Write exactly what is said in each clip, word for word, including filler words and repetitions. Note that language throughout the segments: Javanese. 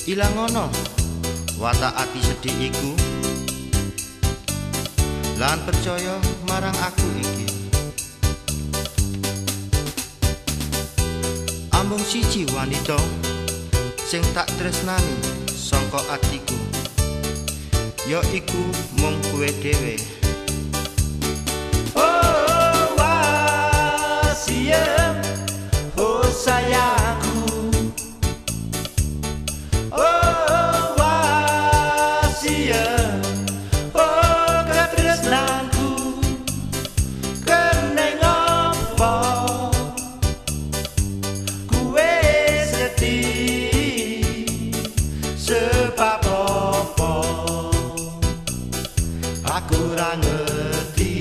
Ilang ngono watak ati sedih iku lan percaya marang aku iki. Ambung siji wanita sing tak tresnani sangka atiku, ya iku mung kowe dhewe. Oh wasiat, oh sayangku, oh wasiat, oh ketresnanku, kene ngopo kowe sedih sebab apa aku ora ngerti.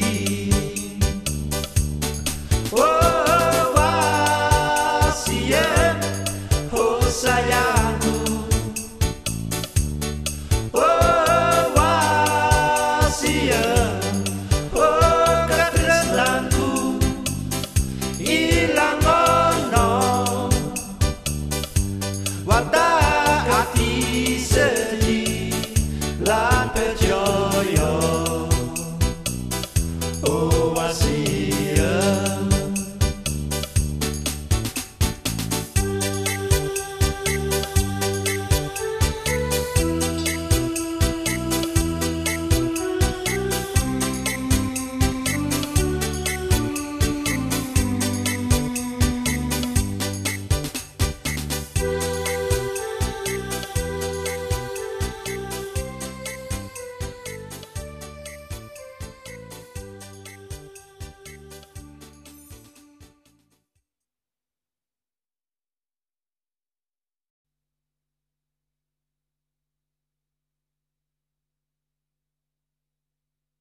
Oh wasiat, oh sayangku, oh wasiat.